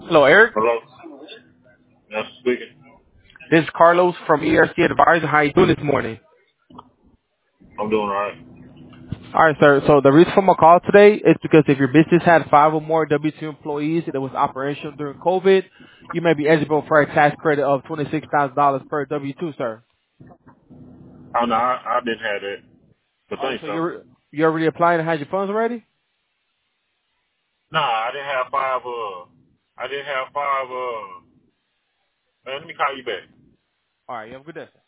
Hello, Eric. Hello? Yes, speaking. This is Carlos from ERC Advisor. How you doing this morning? I'm doing all right. All right, sir. So the reason for my call today is because if your business had 5 or more W-2 employees that was operational during COVID, you may be eligible for a tax credit of $26,000 per W-2, sir. Oh, no, I didn't have that. But All right, thanks, so though. you're already applying and had your funds ready? Nah, I didn't have five, I didn't have five, man, let me call you back. All right, you have a good day, sir.